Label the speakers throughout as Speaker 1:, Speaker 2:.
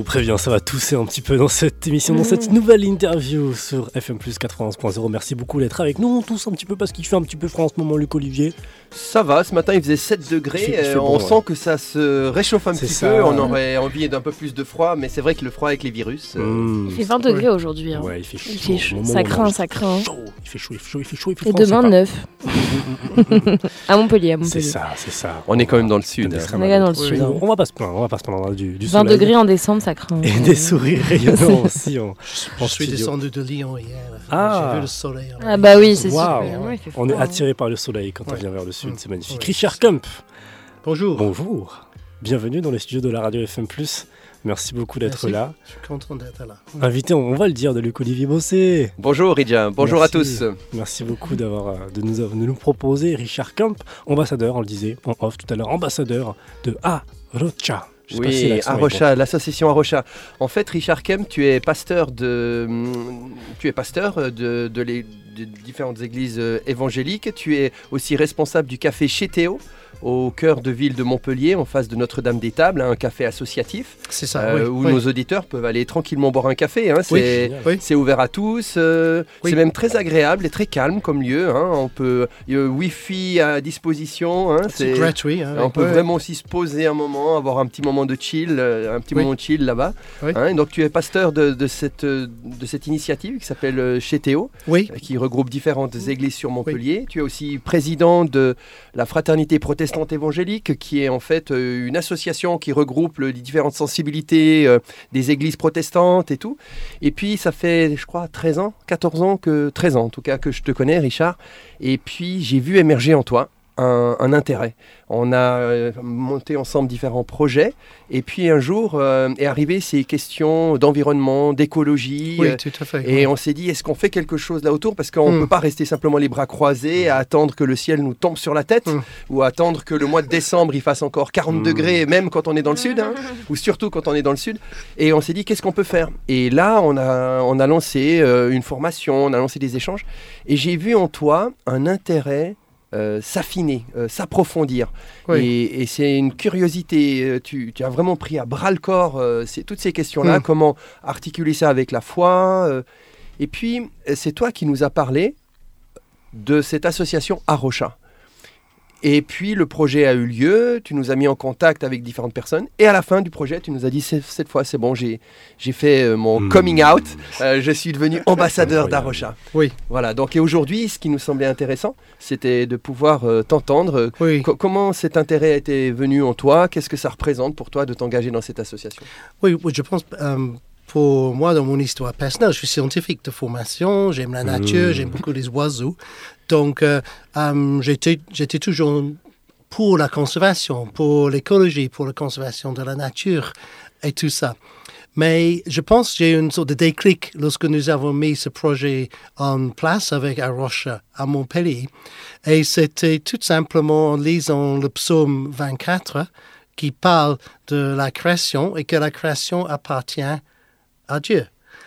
Speaker 1: préviens, ça va tousser un petit peu dans cette émission, dans cette nouvelle interview sur FM+ 91.0. Merci beaucoup d'être avec nous. On tousse un petit peu parce qu'il fait un petit peu froid en ce moment, Luc Olivier.
Speaker 2: Ça va, ce matin il faisait 7 degrés, on sent que ça se réchauffe un petit peu, on aurait envie d'un peu plus de froid, mais c'est vrai que le froid avec les virus...
Speaker 3: Il fait 20 degrés aujourd'hui. Hein.
Speaker 1: Ouais, il fait chaud.
Speaker 3: Il fait chaud. Ça craint.
Speaker 1: Il fait chaud.
Speaker 3: Et demain 9. À Montpellier.
Speaker 1: C'est ça.
Speaker 2: On est quand même dans le sud.
Speaker 3: On est là dans le sud.
Speaker 1: On va pas se plaindre du
Speaker 3: 20
Speaker 1: soleil.
Speaker 3: degrés en décembre, ça craint.
Speaker 1: Et des sourires rayonnants aussi.
Speaker 4: Je suis descendu de Lyon hier. J'ai vu le soleil.
Speaker 3: Ah bah oui, c'est super.
Speaker 1: Ouais, on est attiré par le soleil quand on vient vers le sud, c'est magnifique. Richard Kump.
Speaker 4: Bonjour.
Speaker 1: Bienvenue dans les studios de la radio FM+. Merci beaucoup d'être là.
Speaker 4: Je suis content d'être là.
Speaker 1: Invité, on va le dire, de Luc-Olivier Bossé.
Speaker 2: Bonjour Ridja, bonjour à tous.
Speaker 1: Merci beaucoup de nous proposer Richard Kump, ambassadeur, on le disait en off tout à l'heure, ambassadeur de Arocha.
Speaker 2: Oui, Arocha, l'association Arocha. En fait, Richard Kump, tu es pasteur de différentes églises évangéliques. Tu es aussi responsable du café Chez Théo, au cœur de ville de Montpellier, en face de Notre-Dame-des-Tables, un café associatif.
Speaker 4: C'est ça,
Speaker 2: où nos auditeurs peuvent aller tranquillement boire un café. Hein. C'est ouvert à tous. C'est même très agréable et très calme comme lieu. Hein. Il y a Wi-Fi à disposition. Hein.
Speaker 4: C'est gratuit. Hein,
Speaker 2: on peut vraiment aussi se poser un moment, avoir un petit moment de chill, moment de chill là-bas.
Speaker 4: Oui.
Speaker 2: Hein. Donc tu es pasteur de cette initiative qui s'appelle Chez Théo, qui regroupe différentes églises sur Montpellier. Tu es aussi président de la Fraternité protestante évangélique, qui est en fait une association qui regroupe les différentes sensibilités des églises protestantes et tout. Et puis ça fait, je crois, 13 ans en tout cas que je te connais, Richard. Et puis j'ai vu émerger en toi un intérêt. On a monté ensemble différents projets et puis un jour est arrivé ces questions d'environnement, d'écologie.
Speaker 4: Oui, tout à fait.
Speaker 2: Et on s'est dit, est-ce qu'on fait quelque chose là autour? Parce qu'on ne peut pas rester simplement les bras croisés à attendre que le ciel nous tombe sur la tête ou à attendre que le mois de décembre il fasse encore 40 degrés, même quand on est dans le sud, hein, ou surtout quand on est dans le sud. Et on s'est dit, qu'est-ce qu'on peut faire? Et là, on a lancé une formation, on a lancé des échanges et j'ai vu en toi un intérêt s'affiner, s'approfondir. Et c'est une curiosité. Tu as vraiment pris à bras le corps toutes ces questions-là, comment articuler ça avec la foi. Et puis, c'est toi qui nous as parlé de cette association Arocha. Et puis, le projet a eu lieu, tu nous as mis en contact avec différentes personnes, et à la fin du projet, tu nous as dit, cette fois, c'est bon, j'ai fait mon coming out, je suis devenu ambassadeur d'Arocha.
Speaker 4: Oui.
Speaker 2: Voilà, donc et aujourd'hui, ce qui nous semblait intéressant, c'était de pouvoir t'entendre. Comment cet intérêt a été venu en toi? Qu'est-ce que ça représente pour toi de t'engager dans cette association?
Speaker 4: Oui, je pense... pour moi, dans mon histoire personnelle, je suis scientifique de formation, j'aime la nature, j'aime beaucoup les oiseaux. Donc, j'étais toujours pour la conservation, pour l'écologie, pour la conservation de la nature et tout ça. Mais je pense que j'ai eu une sorte de déclic lorsque nous avons mis ce projet en place avec Arocha à Montpellier. Et c'était tout simplement en lisant le psaume 24 qui parle de la création et que la création appartient à Dieu.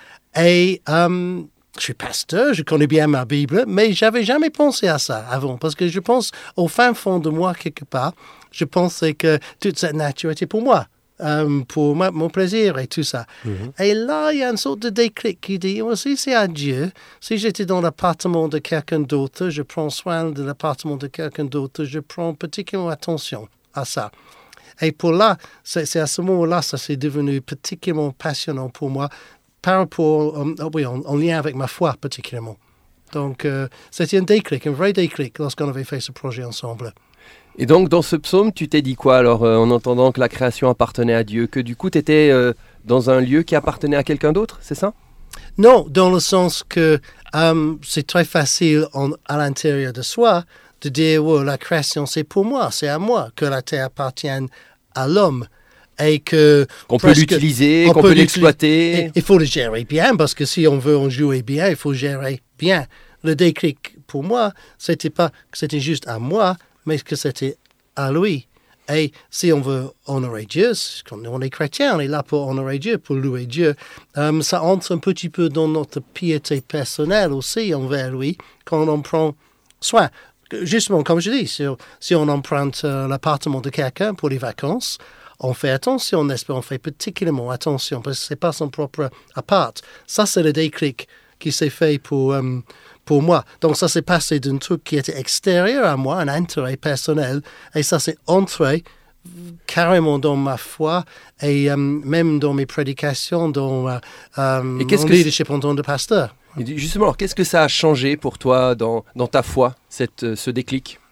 Speaker 4: Et je suis pasteur, je connais bien ma Bible, mais j'avais jamais pensé à ça avant, parce que je pense, au fin fond de moi, quelque part, je pensais que toute cette nature était pour moi, pour mon plaisir et tout ça. Et là, il y a une sorte de déclic qui dit, si c'est à Dieu, si j'étais dans l'appartement de quelqu'un d'autre, je prends soin de l'appartement de quelqu'un d'autre, je prends particulièrement attention à ça. Et pour là, c'est à ce moment-là, ça s'est devenu particulièrement passionnant pour moi, par rapport, en lien avec ma foi particulièrement. Donc, c'était un déclic, un vrai déclic, lorsqu'on avait fait ce projet ensemble.
Speaker 2: Et donc, dans ce psaume, tu t'es dit quoi alors, en entendant que la création appartenait à Dieu? Que du coup, tu étais dans un lieu qui appartenait à quelqu'un d'autre, c'est ça?
Speaker 4: Non, dans le sens que c'est très facile à l'intérieur de soi de dire, la création, c'est pour moi, c'est à moi, que la terre appartienne à l'homme. Et
Speaker 2: qu'on peut l'utiliser, qu'on peut l'exploiter.
Speaker 4: Il faut le gérer bien, parce que si on veut en jouer bien, il faut gérer bien. Le déclic, pour moi, c'était pas que c'était juste à moi, mais que c'était à lui. Et si on veut honorer Dieu, on est chrétien, on est là pour honorer Dieu, pour louer Dieu. Ça entre un petit peu dans notre piété personnelle aussi envers lui, quand on prend soin. Justement, comme je dis, si on emprunte l'appartement de quelqu'un pour les vacances, on fait attention, n'est-ce pas? On fait particulièrement attention parce que ce n'est pas son propre appart. Ça, c'est le déclic qui s'est fait pour moi. Donc, ça s'est passé d'un truc qui était extérieur à moi, un intérêt personnel, et ça s'est entré carrément dans ma foi et même dans mes prédications, dans mon leadership en tant que pasteur.
Speaker 2: Justement, alors, qu'est-ce que ça a changé pour toi dans ta foi, ce déclic?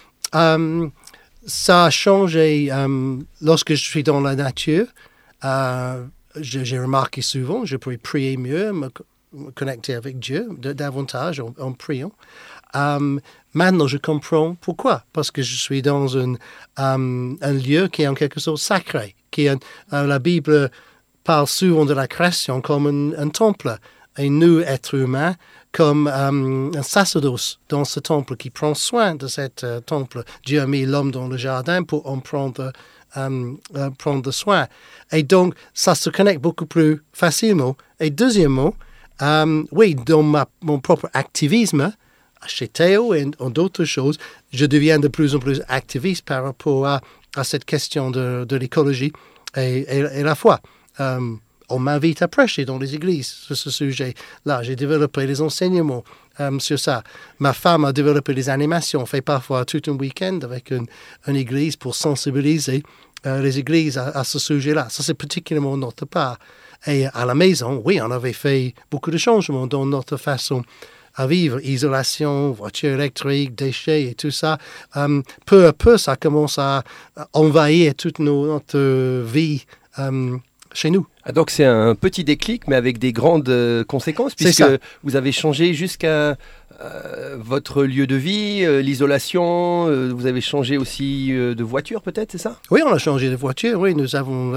Speaker 4: Ça a changé lorsque je suis dans la nature. J'ai remarqué souvent, je pourrais prier mieux, me connecter avec Dieu davantage en priant. Maintenant, je comprends pourquoi. Parce que je suis dans un lieu qui est en quelque sorte sacré. La Bible parle souvent de la création comme un temple. Et nous, êtres humains, comme un sacerdoce dans ce temple qui prend soin de cet temple. Dieu a mis l'homme dans le jardin pour en prendre soin. Et donc, ça se connecte beaucoup plus facilement. Et deuxièmement, oui, dans mon propre activisme, chez Théo et en d'autres choses, je deviens de plus en plus activiste par rapport à cette question de l'écologie et la foi. On m'invite à prêcher dans les églises sur ce sujet-là. J'ai développé les enseignements sur ça. Ma femme a développé des animations. On fait parfois tout un week-end avec une église pour sensibiliser les églises à ce sujet-là. Ça, c'est particulièrement notre part. Et à la maison, oui, on avait fait beaucoup de changements dans notre façon à vivre. Isolation, voiture électrique, déchets et tout ça. Peu à peu, ça commence à envahir toute notre vie chez nous.
Speaker 2: Ah, donc c'est un petit déclic, mais avec des grandes conséquences, puisque vous avez changé jusqu'à votre lieu de vie, l'isolation, vous avez changé aussi de voiture peut-être, c'est ça?
Speaker 4: Oui, on a changé de voiture, oui, nous avons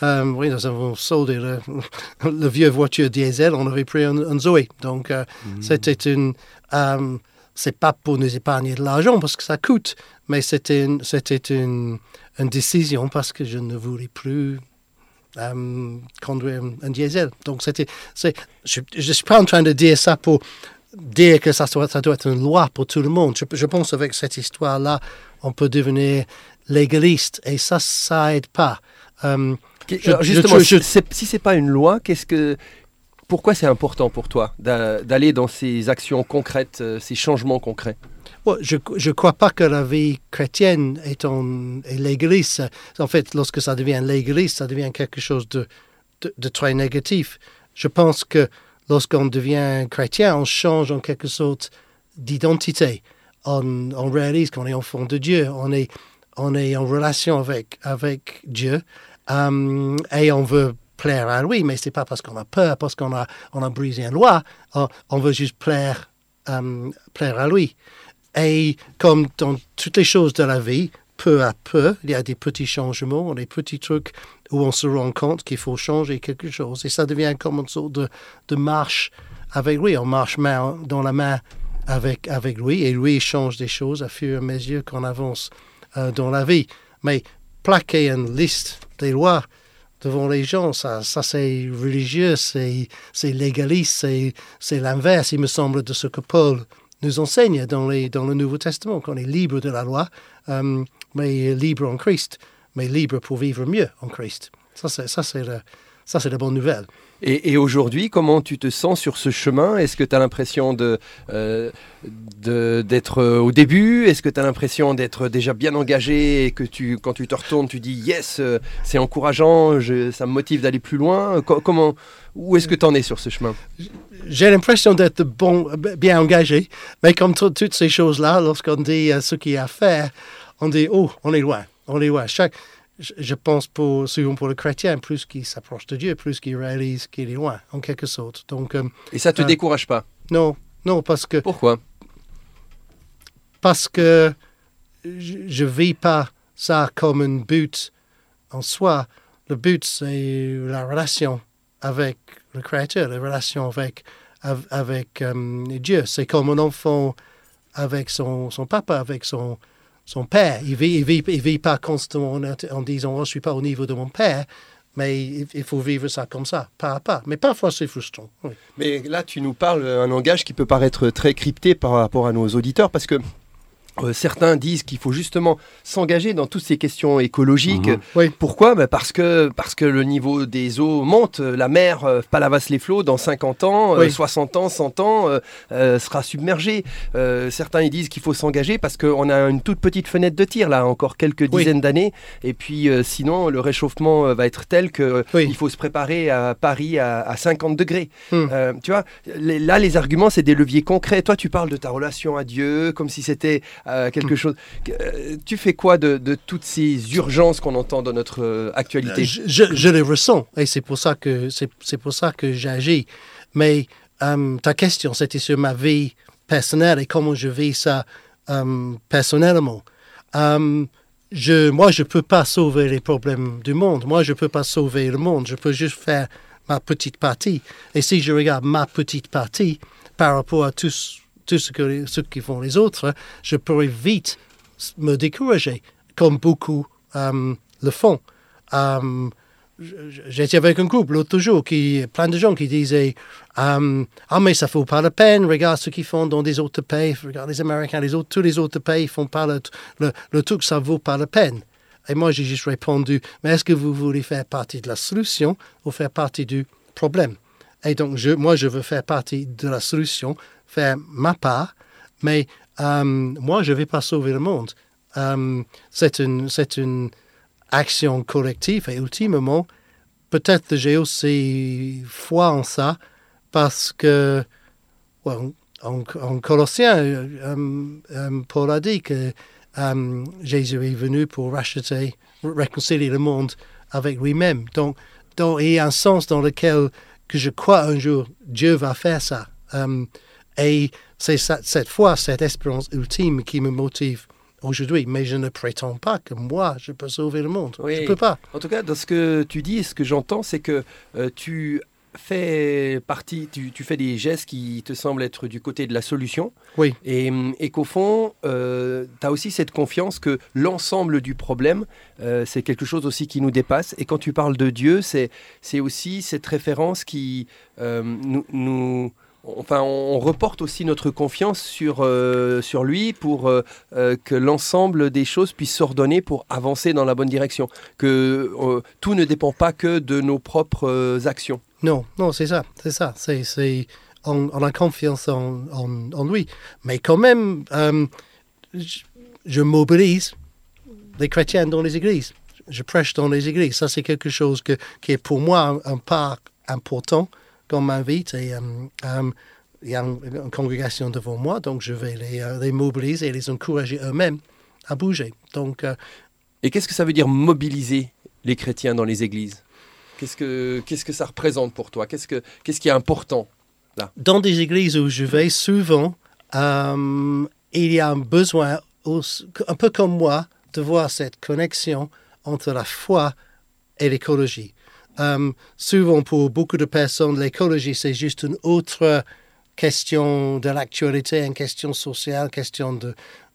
Speaker 4: soldé le vieux voiture diesel, on avait pris un Zoé, donc c'était c'est pas pour nous épargner de l'argent parce que ça coûte, mais c'était une décision parce que je ne voulais plus conduire un diesel. Donc, je ne suis pas en train de dire ça pour dire que ça doit être une loi pour tout le monde. Je pense qu'avec cette histoire-là, on peut devenir légaliste et ça aide pas.
Speaker 2: Justement, si ce n'est pas une loi, pourquoi c'est important pour toi d'aller dans ces actions concrètes, ces changements concrets?
Speaker 4: Je ne crois pas que la vie chrétienne est légaliste. En fait, lorsque ça devient légaliste, ça devient quelque chose de très négatif. Je pense que lorsqu'on devient chrétien, on change en quelque sorte d'identité. On réalise qu'on est enfant de Dieu, on est en relation avec Dieu et on veut plaire à lui, mais ce n'est pas parce qu'on a peur, parce qu'on a brisé une loi, on veut juste plaire à lui. Et comme dans toutes les choses de la vie, peu à peu, il y a des petits changements, des petits trucs où on se rend compte qu'il faut changer quelque chose. Et ça devient comme une sorte de marche avec lui. On marche main dans la main avec lui et lui change des choses à fur et à mesure qu'on avance dans la vie. Mais plaquer une liste des lois devant les gens, ça c'est religieux, c'est légaliste, c'est l'inverse, il me semble, de ce que Paul nous enseigne dans le Nouveau Testament, qu'on est libre de la loi, mais libre en Christ, mais libre pour vivre mieux en Christ. Ça c'est la bonne nouvelle.
Speaker 2: Et aujourd'hui, comment tu te sens sur ce chemin? Est-ce que tu as l'impression d'être au début? Est-ce que tu as l'impression d'être déjà bien engagé et que quand tu te retournes, tu dis « Yes, c'est encourageant, ça me motive d'aller plus loin ». Où est-ce que tu en es sur ce chemin?
Speaker 4: J'ai l'impression d'être bien engagé, mais comme toutes ces choses-là, lorsqu'on dit ce qu'il y a à faire, on dit « Oh, on est loin, on est loin ». Je pense souvent pour le chrétien, plus qu'il s'approche de Dieu, plus qu'il réalise qu'il est loin, en quelque sorte. Donc,
Speaker 2: et ça ne te décourage pas?
Speaker 4: Non, parce que...
Speaker 2: Pourquoi?
Speaker 4: Parce que je ne vis pas ça comme un but en soi. Le but, c'est la relation avec le Créateur, la relation avec Dieu. C'est comme un enfant avec son papa, avec son père. Il vit pas constamment en disant « Je ne suis pas au niveau de mon père », mais il faut vivre ça comme ça, pas à pas. Mais parfois, c'est frustrant. Oui.
Speaker 2: Mais là, tu nous parles un langage qui peut paraître très crypté par rapport à nos auditeurs, parce que certains disent qu'il faut justement s'engager dans toutes ces questions écologiques.
Speaker 4: Oui.
Speaker 2: Pourquoi ? Parce que le niveau des eaux monte. La mer, Palavas-les-Flots, dans 50 ans, 60 ans, 100 ans, sera submergée. Certains ils disent qu'il faut s'engager parce qu'on a une toute petite fenêtre de tir, là, encore quelques dizaines d'années. Et puis, sinon, le réchauffement va être tel qu'il faut se préparer à Paris à 50 degrés. Tu vois, là, les arguments, c'est des leviers concrets. Toi, tu parles de ta relation à Dieu, comme si c'était quelque chose. Tu fais quoi de toutes ces urgences qu'on entend dans notre actualité ?
Speaker 4: Je les ressens et c'est pour ça que j'agis. Mais ta question, c'était sur ma vie personnelle et comment je vis ça personnellement. Moi, je peux pas sauver les problèmes du monde. Moi, je peux pas sauver le monde. Je peux juste faire ma petite partie. Et si je regarde ma petite partie par rapport à tout ce que font les autres, je pourrais vite me décourager, comme beaucoup le font. J'étais avec un groupe l'autre jour, plein de gens qui disaient mais ça ne vaut pas la peine, regarde ce qu'ils font dans des autres pays, regarde les Américains, tous les autres pays ne font pas le truc, ça ne vaut pas la peine. Et moi, j'ai juste répondu, mais est-ce que vous voulez faire partie de la solution ou faire partie du problème ? Et donc, moi, je veux faire partie de la solution, faire ma part, mais moi, je ne vais pas sauver le monde. C'est une action collective et ultimement, peut-être j'ai aussi foi en ça parce que, en Colossiens, Paul a dit que Jésus est venu pour réconcilier le monde avec lui-même. Donc, il y a un sens dans lequel que je crois un jour Dieu va faire ça. Et c'est cette foi, cette espérance ultime qui me motive aujourd'hui. Mais je ne prétends pas que moi, je peux sauver le monde.
Speaker 2: Oui.
Speaker 4: Je ne peux pas.
Speaker 2: En tout cas, dans ce que tu dis, ce que j'entends, c'est que tu fais partie, tu fais des gestes qui te semblent être du côté de la solution.
Speaker 4: Oui.
Speaker 2: Et qu'au fond, tu as aussi cette confiance que l'ensemble du problème, c'est quelque chose aussi qui nous dépasse. Et quand tu parles de Dieu, c'est aussi cette référence qui on reporte aussi notre confiance sur lui pour que l'ensemble des choses puissent s'ordonner pour avancer dans la bonne direction. Que tout ne dépend pas que de nos propres actions.
Speaker 4: Non, c'est ça. On a confiance en lui. Mais quand même, je mobilise les chrétiens dans les églises. Je prêche dans les églises. Ça, c'est quelque chose qui est pour moi un part important qu'on m'invite. Et il y a une congrégation devant moi, donc je vais les mobiliser et les encourager eux-mêmes à bouger. Donc,
Speaker 2: et qu'est-ce que ça veut dire mobiliser les chrétiens dans les églises ? Qu'est-ce que ça représente pour toi ? Qu'est-ce qui est important là ?
Speaker 4: Dans des églises où je vais souvent, il y a un besoin, un peu comme moi, de voir cette connexion entre la foi et l'écologie. Souvent, pour beaucoup de personnes, l'écologie, c'est juste une autre question de l'actualité, une question sociale, une question de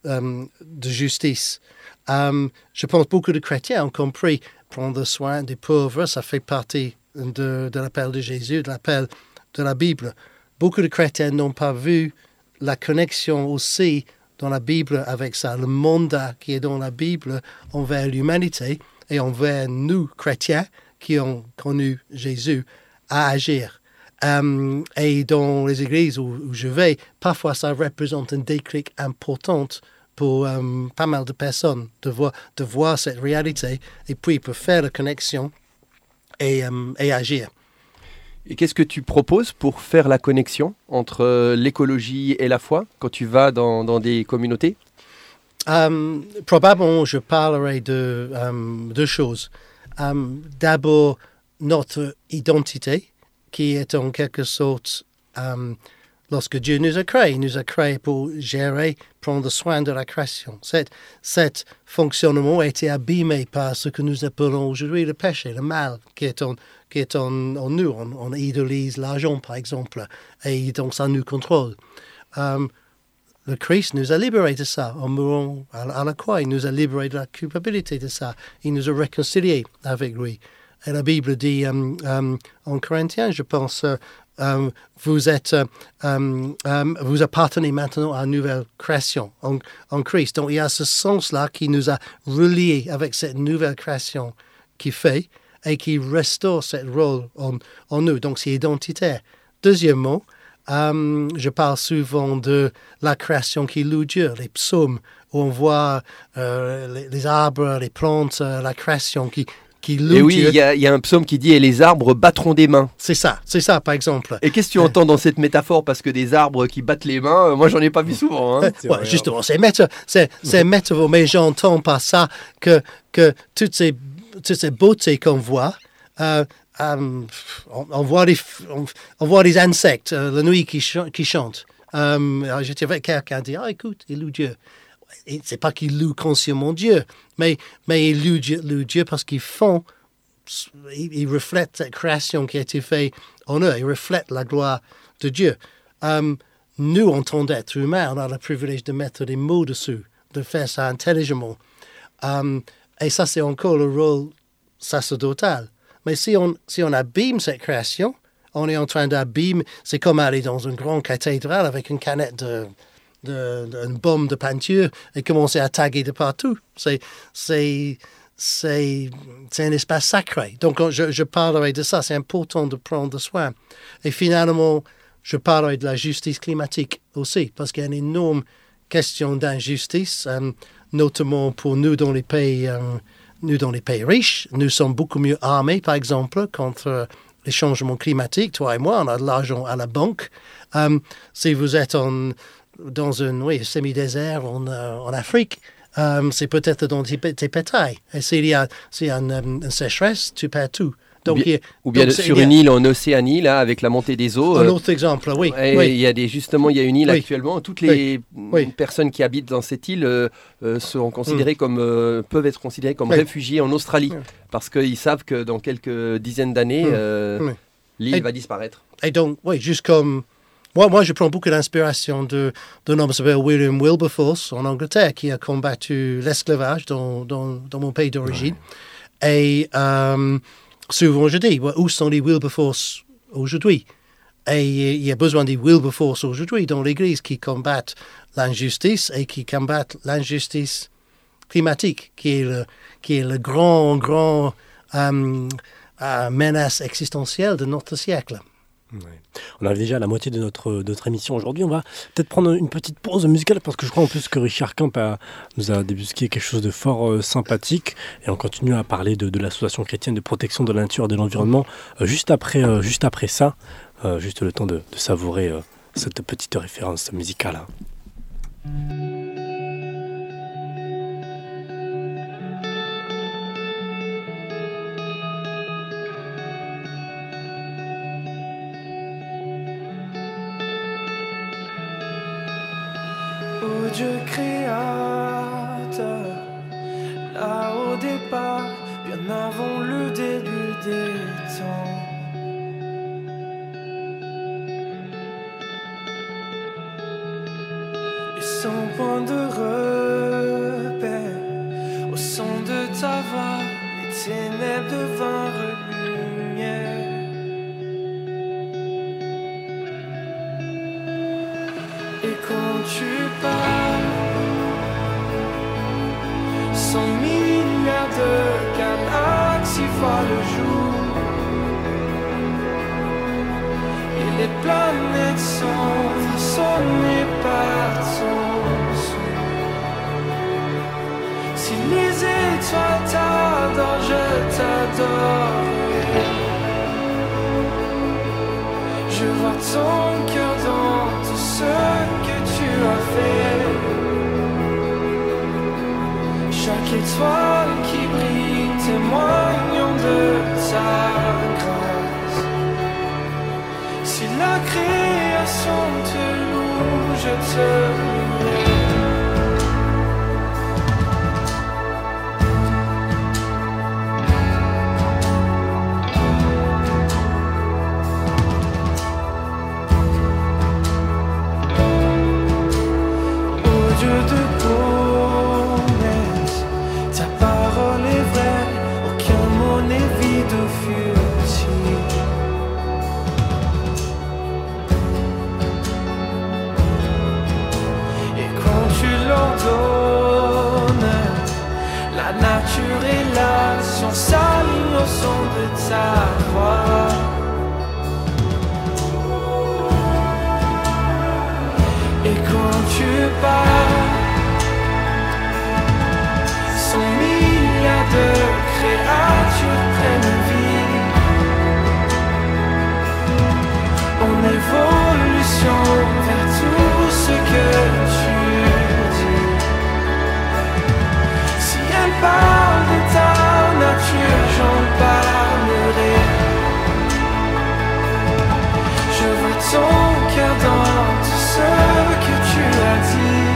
Speaker 4: justice. Je pense que beaucoup de chrétiens ont compris prendre soin des pauvres, ça fait partie de l'appel de Jésus, de l'appel de la Bible. Beaucoup de chrétiens n'ont pas vu la connexion aussi dans la Bible avec ça, le mandat qui est dans la Bible envers l'humanité et envers nous, chrétiens, qui ont connu Jésus, à agir. Et dans les églises où je vais, parfois ça représente un déclic important pour pas mal de personnes de voir cette réalité et puis pour faire la connexion et agir.
Speaker 2: Et qu'est-ce que tu proposes pour faire la connexion entre l'écologie et la foi quand tu vas dans des communautés ?
Speaker 4: Probablement, je parlerai de deux choses. D'abord, notre identité, qui est en quelque sorte, lorsque Dieu nous a créés pour gérer, prendre soin de la création. Cet fonctionnement a été abîmé par ce que nous appelons aujourd'hui le péché, le mal, qui est en nous. On idolise l'argent, par exemple, et donc ça nous contrôle. Le Christ nous a libérés de ça. En mourant à la croix, il nous a libérés de la culpabilité de ça. Il nous a réconciliés avec lui. Et la Bible dit en Corinthiens, je pense, vous appartenez maintenant à une nouvelle création en Christ. Donc il y a ce sens-là qui nous a reliés avec cette nouvelle création qui fait et qui restaure ce rôle en nous. Donc c'est identitaire. Deuxièmement, je parle souvent de la création qui loue Dieu, les psaumes, où on voit les arbres, les plantes, la création qui loue
Speaker 2: et oui,
Speaker 4: Dieu.
Speaker 2: Il y a un psaume qui dit « Et les arbres battront des mains ».
Speaker 4: C'est ça, par exemple.
Speaker 2: Et qu'est-ce que tu entends dans cette métaphore? Parce que des arbres qui battent les mains, moi, j'en ai pas vu souvent. Hein.
Speaker 4: Ouais, justement, c'est métaphore, mais j'entends par ça que toutes ces beautés qu'on voit, on voit les insectes la nuit qui chantent. J'étais avec quelqu'un qui dit « écoute, il loue Dieu ». C'est pas qu'ils louent consciemment Dieu, mais ils louent Dieu parce qu'ils reflètent cette création qui a été faite en eux. Ils reflètent la gloire de Dieu. Nous, en tant d'êtres humains, on a le privilège de mettre des mots dessus, de faire ça intelligemment. Et ça, c'est encore le rôle sacerdotal. Mais si on abîme cette création, on est en train d'abîmer. C'est comme aller dans une grande cathédrale avec une canette une bombe de peinture et commencer à taguer de partout. C'est un espace sacré. Donc, je parlerai de ça. C'est important de prendre soin. Et finalement, je parlerai de la justice climatique aussi, parce qu'il y a une énorme question d'injustice, notamment pour nous dans les pays riches. Nous sommes beaucoup mieux armés, par exemple, contre les changements climatiques. Toi et moi, on a de l'argent à la banque. Si vous êtes dans un semi-désert en Afrique, c'est peut-être dans tes pétrailles. Et s'il y a une sécheresse, tu perds tout. Donc,
Speaker 2: ou bien sur une île en Océanie, là, avec la montée des eaux.
Speaker 4: Un autre exemple, oui.
Speaker 2: Il y a il y a une île actuellement. Toutes les personnes qui habitent dans cette île sont considérées peuvent être considérées comme réfugiés en Australie, parce qu'ils savent que dans quelques dizaines d'années, l'île va disparaître.
Speaker 4: Et donc, juste comme... Moi, je prends beaucoup d'inspiration d'un homme qui s'appelle William Wilberforce en Angleterre, qui a combattu l'esclavage dans mon pays d'origine. Ouais. Et souvent, je dis, où sont les Wilberforce aujourd'hui? Et il y a besoin des Wilberforce aujourd'hui dans l'Église qui combattent l'injustice et qui combattent l'injustice climatique, qui est le grand menace existentielle de notre siècle.
Speaker 1: Ouais. On arrive déjà à la moitié de notre émission aujourd'hui. On va peut-être prendre une petite pause musicale parce que je crois en plus que Richard Camp nous a débusqué quelque chose de fort sympathique, et on continue à parler de l'association chrétienne de protection de la nature et de l'environnement juste après ça, juste le temps de savourer cette petite référence musicale.
Speaker 5: Dieu créateur, là au départ, bien avant le début des temps. Et sans point de repère, au son de ta voix, les ténèbres devinrent lumière. Et quand tu parles, 100 milliards de galaxies voient le jour, et les planètes sont façonnées par ton souffle. Si les étoiles t'adorent, je t'adorerai. Je vois ton cœur dans tout ce que tu as fait. Chaque étoile qui brille témoignant de ta grâce. Si la création te loue, je te louerai. De savoir. Et quand tu pars, 100 milliards de créatures prennent vie. En évolution vers tout ce que tu dis. Si elle parle de ta nature, j'en parlerai. Je vois ton cœur dans tout ce que tu as dit.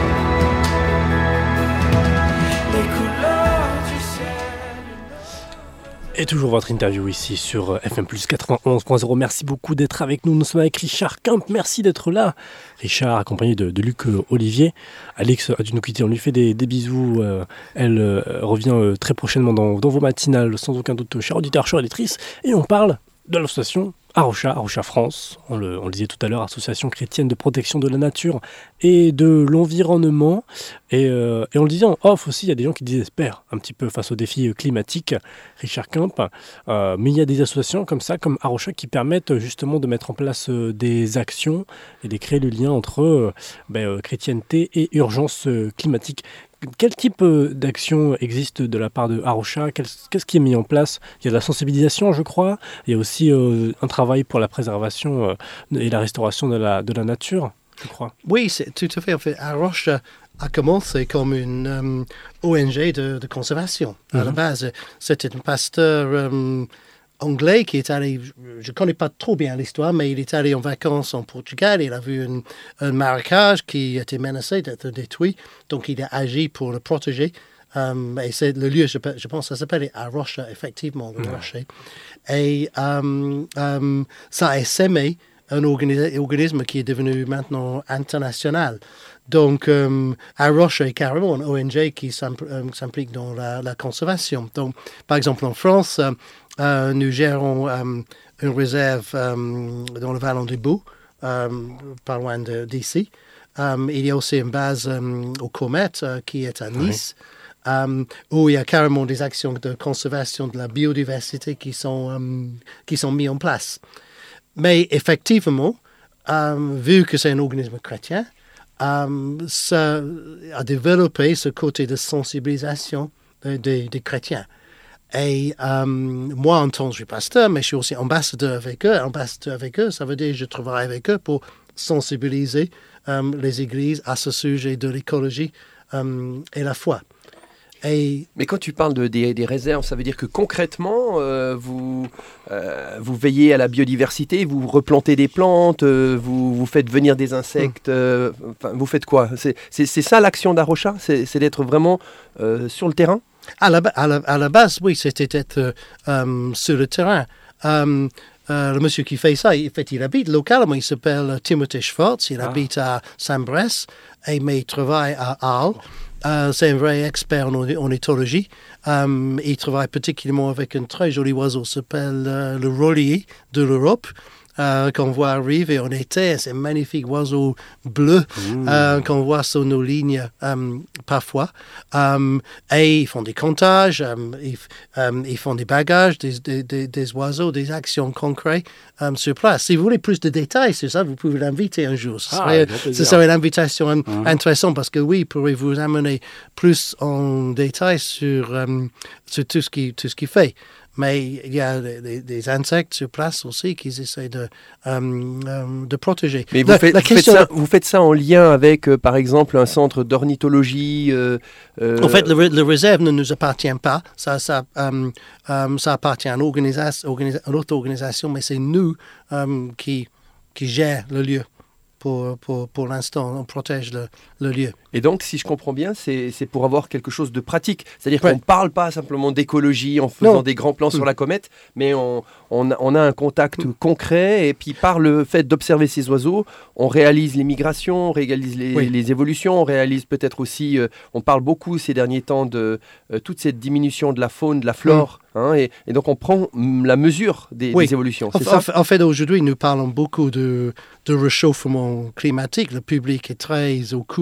Speaker 5: Les couleurs du ciel.
Speaker 1: Et toujours votre interview ici sur FM+ 91.0. Merci beaucoup d'être avec nous. Nous sommes avec Richard Kump. Merci d'être là. Richard, accompagné de Luc Olivier. Alex a dû nous quitter. On lui fait des bisous. Elle revient très prochainement dans vos matinales, sans aucun doute, chers auditeurs, chers auditrices. Et on parle de l'association Arocha France, on le disait tout à l'heure, association chrétienne de protection de la nature et de l'environnement. Et on le disait en off aussi, il y a des gens qui désespèrent un petit peu face aux défis climatiques, Richard Kump. Mais il y a des associations comme ça, comme Arocha, qui permettent justement de mettre en place des actions et de créer le lien entre chrétienté et urgence climatique. Quel type d'action existe de la part de Arocha ? Qu'est-ce qui est mis en place ? Il y a de la sensibilisation, je crois. Il y a aussi un travail pour la préservation et la restauration de la nature, je crois.
Speaker 4: Oui, c'est tout à fait. En fait, Arocha a commencé comme une ONG de conservation. À la base, c'était un pasteur anglais qui est allé, je ne connais pas trop bien l'histoire, mais il est allé en vacances en Portugal. Il a vu un marécage qui était menacé d'être détruit. Donc, il a agi pour le protéger. Et c'est le lieu, je pense, ça s'appelle Arocha, effectivement, le rocher. Et ça a essaimé un organisme qui est devenu maintenant international. Donc, Arocha est carrément une ONG qui s'implique dans la conservation. Donc, par exemple, en France, nous gérons une réserve dans le Vallon du Bout, pas loin d'ici. Il y a aussi une base au Comet qui est à Nice, où il y a carrément des actions de conservation de la biodiversité qui sont mises en place. Mais effectivement, vu que c'est un organisme chrétien, ça a développé ce côté de sensibilisation des chrétiens. Et moi, en tant que pasteur, mais je suis aussi ambassadeur avec eux. Ambassadeur avec eux, ça veut dire que je travaille avec eux pour sensibiliser les églises à ce sujet de l'écologie et la foi.
Speaker 2: Mais quand tu parles des réserves, ça veut dire que concrètement, vous veillez à la biodiversité, vous replantez des plantes, vous faites venir des insectes, vous faites quoi ? C'est ça l'action d'Arocha ? C'est d'être vraiment sur le terrain ?
Speaker 4: À la base, oui, c'était d'être sur le terrain. Le monsieur qui fait ça, il habite localement, il s'appelle Timothée Schwartz, il habite à Saint-Bresse, mais il travaille à Arles. C'est un vrai expert en éthologie. Il travaille particulièrement avec un très joli oiseau qui s'appelle le rôlier de l'Europe. Qu'on voit arriver en été, c'est un magnifique oiseau bleu qu'on voit sur nos lignes parfois. Et ils font des comptages, ils font des bagages, des oiseaux, des actions concrètes sur place. Si vous voulez plus de détails sur ça, vous pouvez l'inviter un jour. Ce serait une invitation intéressante parce que oui, il pourrait vous amener plus en détail sur tout ce qu'il fait. Mais il y a des insectes sur place aussi qu'ils essaient de protéger.
Speaker 2: Mais vous faites ça en lien avec, par exemple, un centre d'ornithologie
Speaker 4: En fait, le réserve ne nous appartient pas. Ça appartient à une autre organisation, mais c'est nous qui gèrent le lieu. Pour l'instant, on protège le lieu.
Speaker 2: Et donc, si je comprends bien, c'est pour avoir quelque chose de pratique. C'est-à-dire qu'on ne parle pas simplement d'écologie en faisant des grands plans sur la comète, mais on a un contact concret. Et puis, par le fait d'observer ces oiseaux, on réalise les migrations, on réalise les évolutions, on réalise peut-être aussi... on parle beaucoup ces derniers temps de toute cette diminution de la faune, de la flore. Et donc, on prend la mesure des évolutions.
Speaker 4: En fait, aujourd'hui, nous parlons beaucoup de réchauffement climatique. Le public est très au courant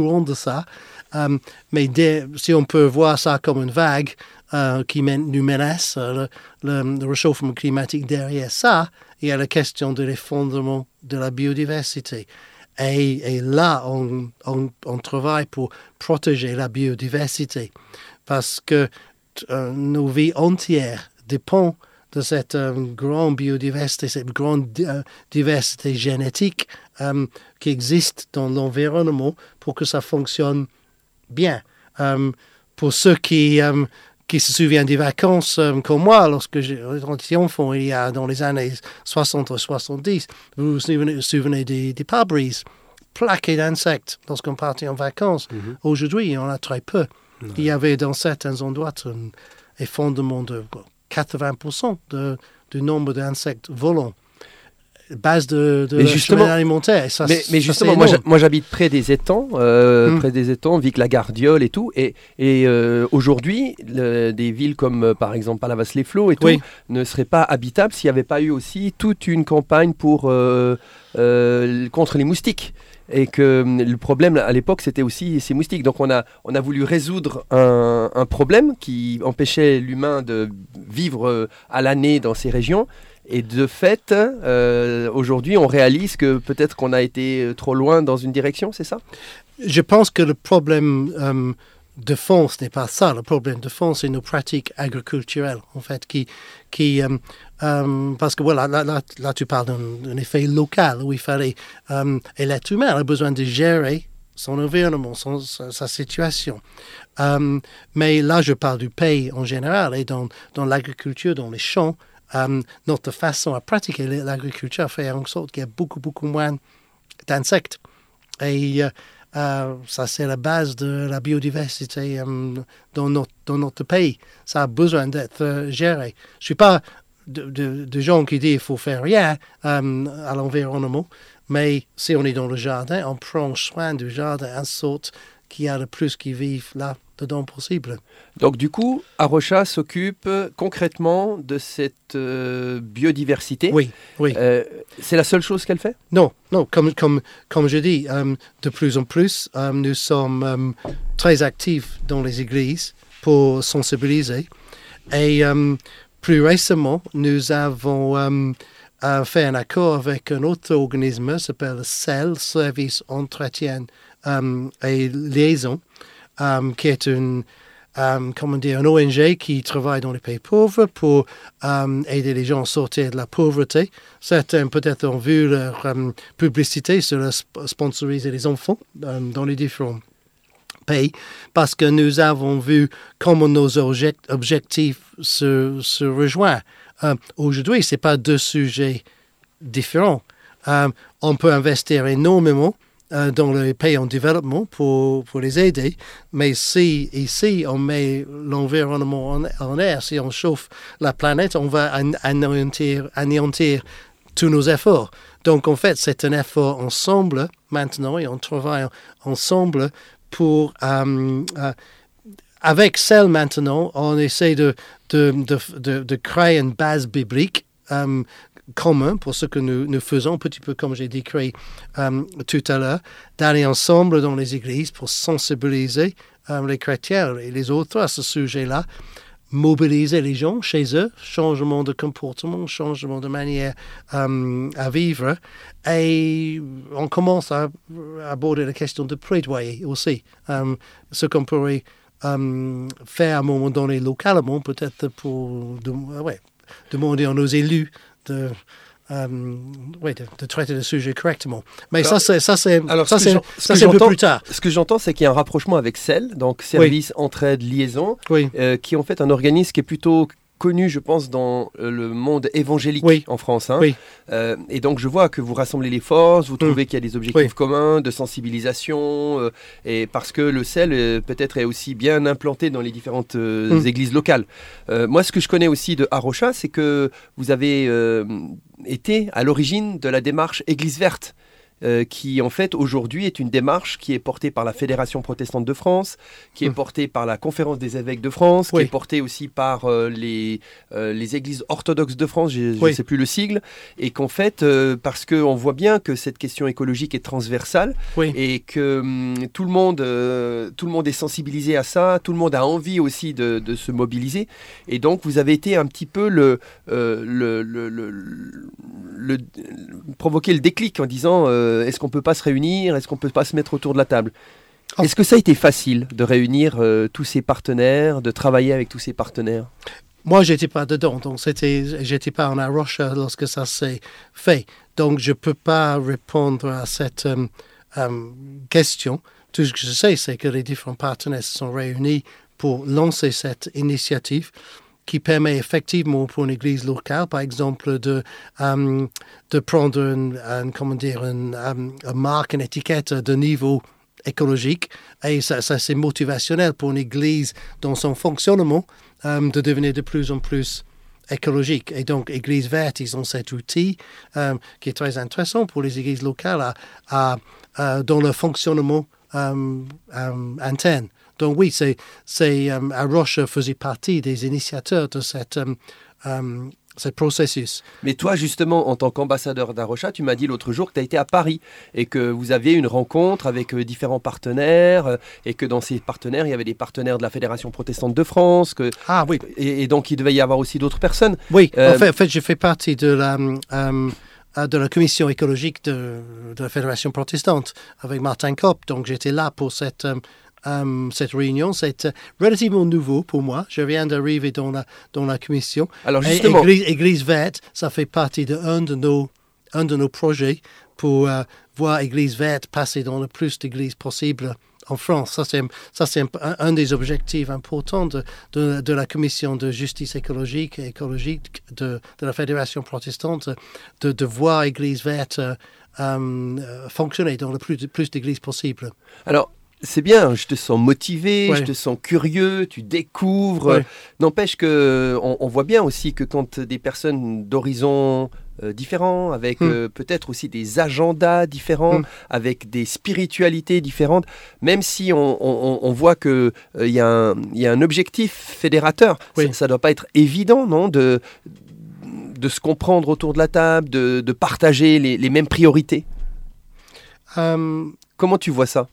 Speaker 4: courant de ça. Mais si on peut voir ça comme une vague qui nous menace, le réchauffement climatique derrière ça, il y a la question de l'effondrement de la biodiversité. Et là, on travaille pour protéger la biodiversité parce que nos vies entières dépendent de cette grande biodiversité, cette grande diversité génétique qui existe dans l'environnement pour que ça fonctionne bien. Pour ceux qui se souviennent des vacances comme moi, lorsque j'étais enfant, il y a dans les années 60 ou 70, vous vous souvenez des pare-brises plaqués d'insectes lorsqu'on partait en vacances. Aujourd'hui, il y en a très peu. Il y avait dans certains endroits un effondrement de 80% du nombre d'insectes volants. Base de la chaîne alimentaire. Ça,
Speaker 2: mais justement, moi j'habite près des étangs, Vic la Gardiole et tout. Et aujourd'hui, des villes comme par exemple Palavas-les-Flots et tout ne seraient pas habitables s'il n'y avait pas eu aussi toute une campagne contre les moustiques. Et que le problème à l'époque c'était aussi ces moustiques. Donc on a voulu résoudre un problème qui empêchait l'humain de vivre à l'année dans ces régions. Et de fait, aujourd'hui, on réalise que peut-être qu'on a été trop loin dans une direction, c'est ça ?
Speaker 4: Je pense que le problème de fond, ce n'est pas ça. Le problème de fond, c'est nos pratiques agriculturelles, en fait, parce que voilà, là tu parles d'un effet local où il fallait... et l'être humain a besoin de gérer son environnement, sa situation. Mais là, je parle du pays en général et dans l'agriculture, dans les champs, notre façon à pratiquer l'agriculture fait en sorte qu'il y a beaucoup, beaucoup moins d'insectes. Et ça, c'est la base de la biodiversité dans notre pays. Ça a besoin d'être géré. Je ne suis pas de gens qui disent qu'il faut faire rien à l'environnement, mais si on est dans le jardin, on prend soin du jardin en sorte qu'il y a le plus qui vivent là-dedans possible.
Speaker 2: Donc du coup, Arocha s'occupe concrètement de cette biodiversité.
Speaker 4: Oui.
Speaker 2: C'est la seule chose qu'elle fait ?
Speaker 4: Non. Comme je dis, de plus en plus, nous sommes très actifs dans les églises pour sensibiliser. Et plus récemment, nous avons fait un accord avec un autre organisme qui s'appelle CEL, Service Entretien et Liaison, qui est une ONG qui travaille dans les pays pauvres pour aider les gens à sortir de la pauvreté. Certains peut-être ont vu leur publicité sur sponsoriser les enfants dans les différents pays, parce que nous avons vu comment nos objectifs se rejoignent. Aujourd'hui, ce n'est pas deux sujets différents. On peut investir énormément dans les pays en développement pour les aider, mais si ici on met l'environnement en air, si on chauffe la planète, on va anéantir tous nos efforts. Donc en fait, c'est un effort ensemble maintenant et on travaille ensemble pour... avec CEL maintenant, on essaie de créer une base biblique commun pour ce que nous faisons, un petit peu comme j'ai décrit tout à l'heure, d'aller ensemble dans les églises pour sensibiliser les chrétiens et les autres à ce sujet-là, mobiliser les gens chez eux, changement de comportement, changement de manière à vivre. Et on commence à aborder la question de plaidoyer aussi, ce qu'on pourrait faire à un moment donné localement, peut-être pour demander à nos élus de traiter le sujet correctement. Mais alors, ça c'est un peu plus tard.
Speaker 2: Ce que j'entends, c'est qu'il y a un rapprochement avec CEL, donc Service Entraide Liaison, qui est en fait un organisme qui est plutôt connu, je pense, dans le monde évangélique en France. Et donc, je vois que vous rassemblez les forces, vous trouvez qu'il y a des objectifs communs de sensibilisation, et parce que le CEL, peut-être, est aussi bien implanté dans les différentes églises locales. Moi, ce que je connais aussi de Arocha, c'est que vous avez été à l'origine de la démarche Église verte. qui en fait aujourd'hui est une démarche qui est portée par la Fédération protestante de France, qui est portée par la Conférence des évêques de France, qui est portée aussi par les églises orthodoxes de France, je ne sais plus le sigle, et qu'en fait, parce qu'on voit bien que cette question écologique est transversale et que tout le monde est sensibilisé à ça, tout le monde a envie aussi de se mobiliser, et donc vous avez été un petit peu provoquer le déclic en disant est-ce qu'on peut pas se réunir, est-ce qu'on peut pas se mettre autour de la table. Est-ce que ça a été facile de réunir tous ces partenaires, de travailler avec tous ces partenaires?
Speaker 4: Moi, j'étais pas dedans, donc j'étais pas en Arusha lorsque ça s'est fait, donc je peux pas répondre à cette question. Tout ce que je sais, c'est que les différents partenaires se sont réunis pour lancer cette initiative qui permet effectivement pour une église locale, par exemple, de prendre une marque, une étiquette de niveau écologique. Et ça c'est motivationnel pour une église dans son fonctionnement de devenir de plus en plus écologique. Et donc, Église verte, ils ont cet outil qui est très intéressant pour les églises locales dans le fonctionnement interne. Donc oui, Arusha faisait partie des initiateurs de ce processus.
Speaker 2: Mais toi, justement, en tant qu'ambassadeur d'Arusha, tu m'as dit l'autre jour que tu as été à Paris et que vous aviez une rencontre avec différents partenaires et que dans ces partenaires, il y avait des partenaires de la Fédération protestante de France.
Speaker 4: Ah oui.
Speaker 2: Et donc, il devait y avoir aussi d'autres personnes.
Speaker 4: Oui, en fait, je fais partie de la commission écologique de la Fédération protestante avec Martin Kopp. Donc, j'étais là pour cette réunion. C'est relativement nouveau pour moi. Je viens d'arriver dans la commission.
Speaker 2: Alors justement,
Speaker 4: Église verte, ça fait partie d'un de nos projets pour voir Église verte passer dans le plus d'églises possible en France. Ça c'est un des objectifs importants de la commission de justice écologique de la Fédération protestante, de voir Église verte fonctionner dans le plus d'églises possible.
Speaker 2: Alors, c'est bien, je te sens motivé, je te sens curieux, tu découvres. N'empêche qu'on voit bien aussi que quand des personnes d'horizons différents, avec peut-être aussi des agendas différents, avec des spiritualités différentes, même si on voit qu'il y a un objectif fédérateur, ça ne doit pas être évident, non, de se comprendre autour de la table, de partager les mêmes priorités. Comment tu vois ça ?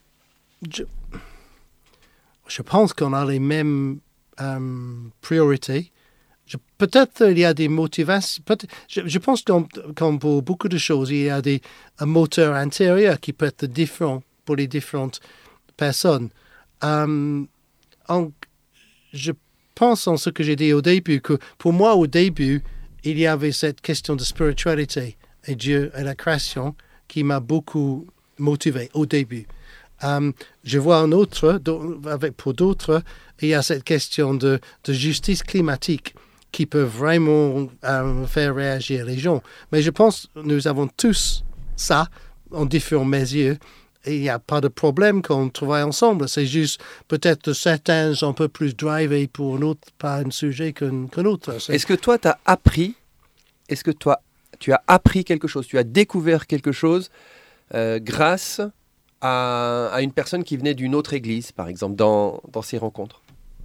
Speaker 4: Je pense qu'on a les mêmes priorités. Peut-être il y a des motivations. Je pense comme pour beaucoup de choses, il y a un moteur intérieur qui peut être différent pour les différentes personnes. Je pense en ce que j'ai dit au début, que pour moi, au début, il y avait cette question de spiritualité et Dieu et la création qui m'a beaucoup motivé au début. Je vois un autre, pour d'autres, il y a cette question de justice climatique qui peut vraiment faire réagir les gens. Mais je pense que nous avons tous ça en différentes mesures. Et il n'y a pas de problème quand on travaille ensemble. C'est juste peut-être certains sont un peu plus drivés pour un autre, pas un sujet qu'un autre.
Speaker 2: Est-ce que toi, tu as appris quelque chose, tu as découvert quelque chose grâce à une personne qui venait d'une autre église, par exemple, dans ces rencontres?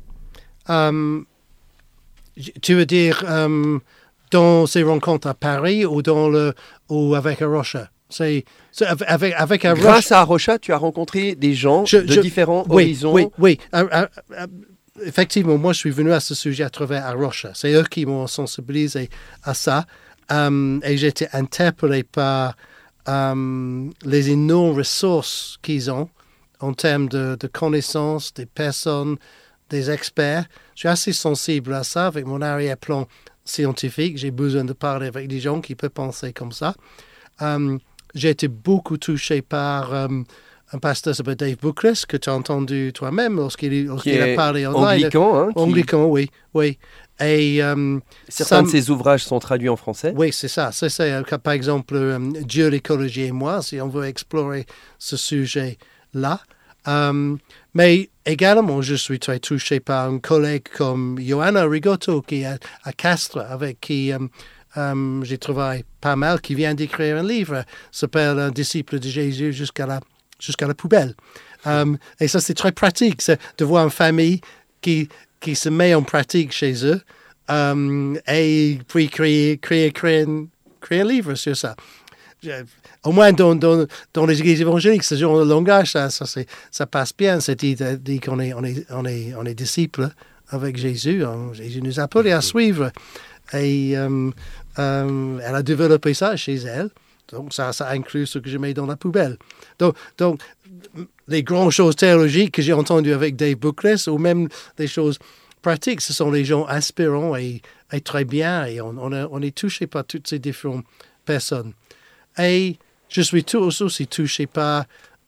Speaker 4: Tu veux dire dans ces rencontres à Paris ou avec Arusha? Avec Arusha.
Speaker 2: Grâce à Arusha, tu as rencontré des gens de différents horizons.
Speaker 4: Oui. Effectivement, moi, je suis venu à ce sujet à travers Arusha. C'est eux qui m'ont sensibilisé à ça. Et j'ai été interpellé par les énormes ressources qu'ils ont en termes de connaissances, des personnes, des experts. Je suis assez sensible à ça avec mon arrière-plan scientifique. J'ai besoin de parler avec des gens qui peuvent penser comme ça. J'ai été beaucoup touché par un pasteur s'appelle Dave Buckless, que tu as entendu toi-même lorsqu'il a parlé online.
Speaker 2: Anglican,
Speaker 4: oui. Et
Speaker 2: certains de ses ouvrages sont traduits en français.
Speaker 4: Oui, c'est ça. Par exemple, Dieu, l'écologie et moi, si on veut explorer ce sujet-là. Mais également, je suis très touché par un collègue comme Johanna Rigotto, qui est à Castres, avec qui j'ai trouvé pas mal qui vient d'écrire un livre, s'appelle Un disciple de Jésus jusqu'à la poubelle. Et ça, c'est très pratique, c'est de voir une famille qui se met en pratique chez eux et puis créer un livre sur ça. Au moins dans les églises évangéliques, ce genre de langage, ça passe bien, cette idée qu'on est disciples avec Jésus. Jésus nous a appelés à suivre. Et elle a développé ça chez elle. Donc ça inclut ce que je mets dans la poubelle. Donc les grandes choses théologiques que j'ai entendues avec Dave Buckless, ou même des choses pratiques, ce sont les gens inspirants et très bien. Et on est touché par toutes ces différentes personnes. Et je suis aussi touché par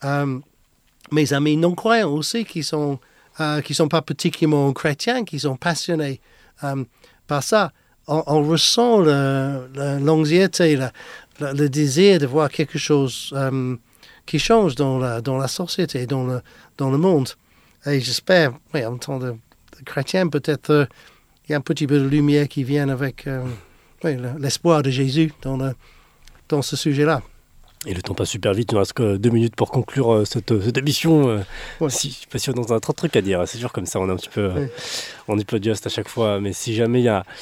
Speaker 4: mes amis non-croyants aussi, qui sont pas particulièrement chrétiens, qui sont passionnés par ça. On ressent l'anxiété, le désir de voir quelque chose qui change dans la société, dans le monde. Et j'espère, en tant que chrétien, peut-être il y a un petit peu de lumière qui vient avec l'espoir de Jésus dans ce sujet-là.
Speaker 1: Et le temps passe super vite, il ne reste que 2 minutes pour conclure cette émission. Si, je ne sais pas si on a trop de trucs à dire, c'est sûr comme ça, on est un petit peu on est juste à chaque fois, mais si jamais il y a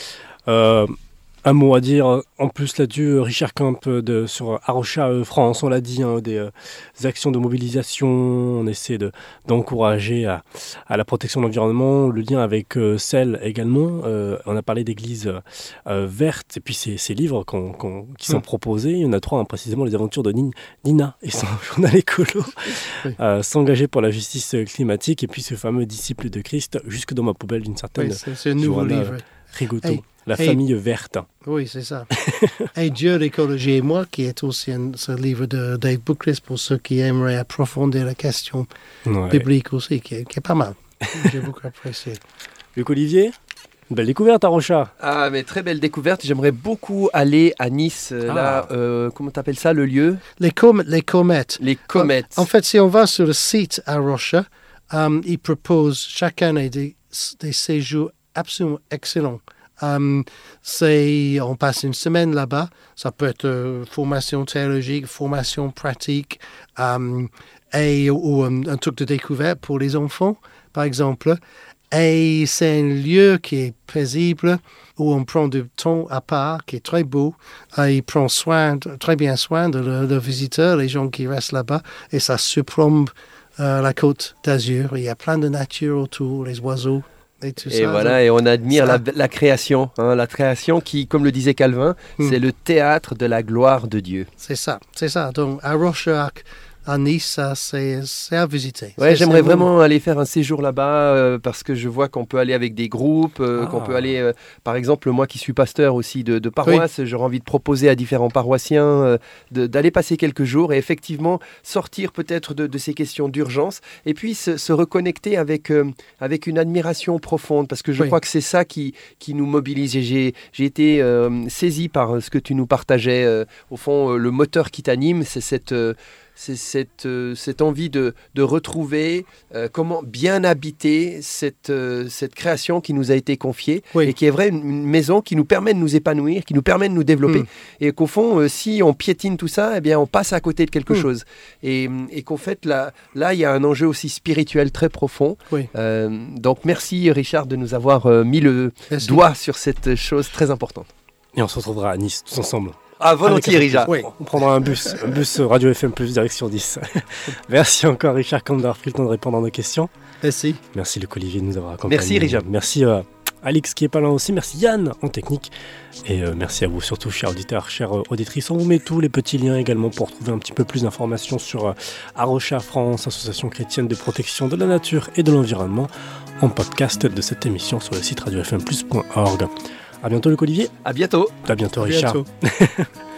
Speaker 1: un mot à dire en plus là-dessus, Richard Camp sur Arocha France, on l'a dit, des actions de mobilisation, on essaie d'encourager à la protection de l'environnement, le lien avec celle également, on a parlé d'églises vertes, et puis ces livres qui sont proposés, il y en a 3, précisément les aventures de Nina et son journal écolo, s'engager pour la justice climatique, et puis ce fameux disciple de Christ, jusque dans ma poubelle d'une certaine...
Speaker 4: c'est un nouveau livre.
Speaker 1: Rigoto. La famille verte.
Speaker 4: Oui, c'est ça. Et Dieu, l'écologie et moi, qui est aussi ce livre de Dave Buckless pour ceux qui aimeraient approfondir la question biblique aussi, qui est pas mal. J'ai beaucoup apprécié.
Speaker 1: Luc Olivier, une belle découverte à Arocha.
Speaker 2: Ah, mais très belle découverte. J'aimerais beaucoup aller à Nice. Là, comment t'appelles ça, le lieu? Les comètes. Les comètes.
Speaker 4: En fait, si on va sur le site Arocha, ils proposent chaque année des séjours absolument excellents. On passe une semaine là-bas. Ça peut être formation théologique, formation pratique, ou un truc de découverte pour les enfants, par exemple. Et c'est un lieu qui est paisible, où on prend du temps à part, qui est très beau. Il prend très bien soin de leurs visiteurs, les gens qui restent là-bas. Et ça surplombe la côte d'Azur. Il y a plein de nature autour, les oiseaux.
Speaker 2: Et voilà, et on admire la création, la création qui, comme le disait Calvin, c'est le théâtre de la gloire de Dieu.
Speaker 4: C'est ça. Donc, à Rocherac, à Nice, c'est à visiter.
Speaker 2: Ouais, j'aimerais vraiment aller faire un séjour là-bas parce que je vois qu'on peut aller avec des groupes, qu'on peut aller, par exemple, moi qui suis pasteur aussi de paroisse, j'aurais envie de proposer à différents paroissiens d'aller passer quelques jours et effectivement sortir peut-être de ces questions d'urgence et puis se reconnecter avec une admiration profonde parce que je crois que c'est ça qui nous mobilise. Et j'ai été saisi par ce que tu nous partageais. Au fond, le moteur qui t'anime, c'est cette envie de retrouver comment bien habiter cette création qui nous a été confiée et qui est vrai une maison qui nous permet de nous épanouir, qui nous permet de nous développer et qu'au fond, si on piétine tout ça, eh bien, on passe à côté de quelque chose et qu'en fait, là, il y a un enjeu aussi spirituel très profond. Donc, merci Richard de nous avoir mis le doigt sur cette chose très importante.
Speaker 1: Et on se retrouvera à Nice tous ensemble.
Speaker 2: Ah, volontiers, Richard.
Speaker 1: Oui, on prendra un bus Radio FM Plus direction 10. Merci encore, Richard Camp, d'avoir pris le temps de répondre à nos questions. Merci, Luc Olivier, de nous avoir accompagnés.
Speaker 2: Merci, Richard.
Speaker 1: Merci, Alix, qui est pas là aussi. Merci, Yann, en technique. Et merci à vous, surtout, chers auditeurs, chères auditrices. On vous met tous les petits liens également pour trouver un petit peu plus d'informations sur Arocha France, association chrétienne de protection de la nature et de l'environnement, en podcast de cette émission sur le site radiofmplus.org. À bientôt, Luc Olivier.
Speaker 2: À bientôt.
Speaker 1: À bientôt, Richard.